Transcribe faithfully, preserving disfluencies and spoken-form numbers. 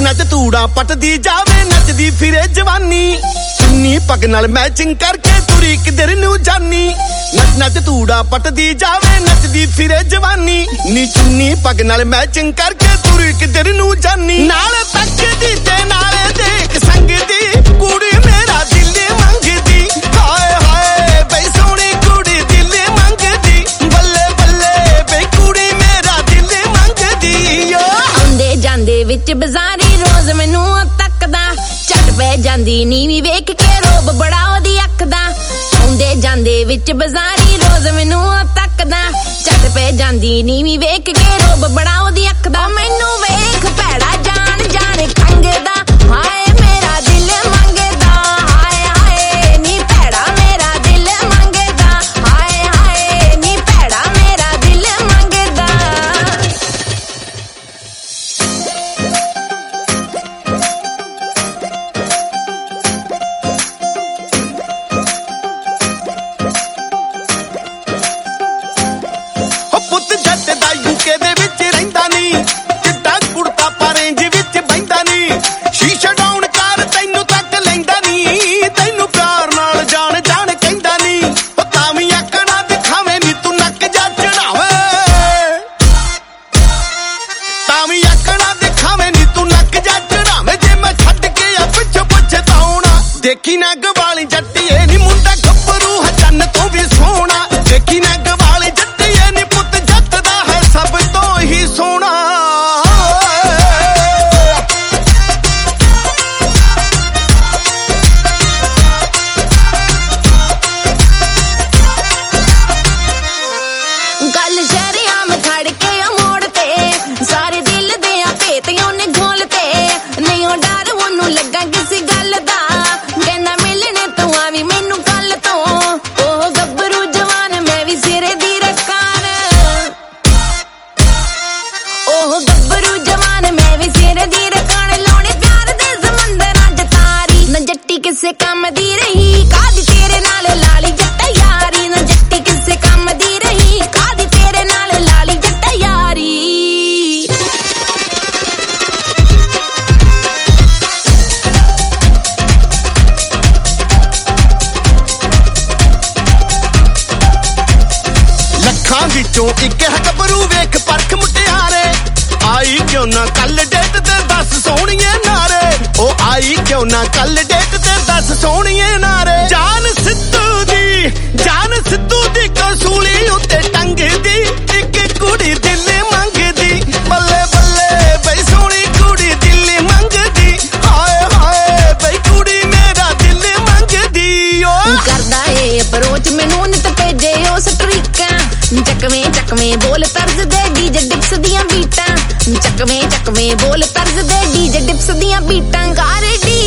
नच तूड़ा पटदी जावे नचदी फिरे जवानी चुन्नी पग नाल मैचिंग करके तुरी किधर नू जानी नच नच तूड़ा पटदी जावे नचदी फिरे जवानी नी चुन्नी पग नाल मैचिंग करके तुरी किधर नू जानी नाल तकदी ते नाले देख संगदी कुड़ी मेरा दिल मंगदी हाय हाय बे सोहनी कुड़ी दिल मंगदी बल्ले बल्ले बे कुड़ी मेरा दिल मंगदी ओ आंदे जांदे विच बाजारी रोज मैनू तकदा झट पै जांदी नीवी वेख के रोब बड़ा ओदी अख दा आंदे जांदे विच बाजारी रोज मैनू तकदा झट पै जांदी नीवी वेख के रोब बड़ा ओदी अख दा मैनू वेख भैड़ा जान जान खंगदा हाय मेरा दिल मंगदा हाय हाय नी भैड़ा मेरा दिल मंगदा हाय हाय नी भैड़ा मेरा दिल मंगदा पुत जट दा यूके दे विच रहिंदा नी चिट्टा कुड़ता पारेंज विच बहिंदा नी शीशा डाउन कर तैनू तक लैंदा नी तैनू प्यार नाल जान जान कहंदा नी ओ तावी आकड़ा दिखावे नी तू नक जा चढ़ावे तावी आकड़ा दिखावे नी तू नक जा चढ़ावे जे मैं छड्ड के आ पिछे पछताउणा देखी ना गवाली जट्टीए नी मुंडा गब्बरू है चन्न तू भी सोहना देखी ना गवाली जट्टीए नी पुत जट्टदा है सब तो ही सोहना गल शरियाम खड़ के मोड़ ते सारे दिल दे भेत ओने घोल ते नहीं ओ डर ओनू लगा किसी गल दा कहना मिलने तू आवी मैनू कल तो ओह गब्बरू जवान मैं भी सिरे दी रखान ओह गब्बरू जवान मैं भी सिरे दी रखान लाउणे प्यार दे समंदर अज तारी न जट्टी किसे काम दी रही कादी तेरे नाल लाली जट्टा यारी न जट्टी किसे काम दी रही कादी तेरे नाल लाली जट्टा यारी ਲੱਖਾਂ ਵਿੱਚੋਂ ਇੱਕ ਹੈ ਗੱਭਰੂ ਵੇਖ ਪਰਖ ਮੁਟਿਆਰੇ ਆਈ ਕਿਉਂ ਨਾ ਕੱਲ ਡੇਟ ਤੇ ਦੱਸ ਸੋਹਣੀਏ ਨਾਰੇ ਉਹ ਆਈ ਕਿਉਂ ਨਾ ਕੱਲ ਡੇਟ ਤੇ ਦੱਸ ਸੋਹਣੀਏ ਨਾਰੇ ਜਾਨ ਸਿੱਧੂ ਦੀ ਜਾਨ ਸਿੱਧੂ ਦੀ ਕਸੂਲੀ ਉੱਤੇ ਟੰਗਦੀ ਇੱਕ ਕੁੜੀ ਦਿਲ ਮੰਗਦੀ ਬੱਲੇ ਬੱਲੇ ਬਈ ਸੋਹਣੀ ਕੁੜੀ ਦਿਲ ਮੰਗਦੀ ਹਾਏ ਹਾਏ ਬਈ ਕੁੜੀ ਮੇਰਾ ਦਿਲ ਮੰਗਦੀ ਓ करदा ए अप्रोच मैनू नित भेजे उस ट्रिकां चकवे चकवे बोल तर्ज दे डीजे डिप्स दियां बीटां चकवे चकवे बोल तर्ज दे डीजे डिप्स दियां बीटां कार डी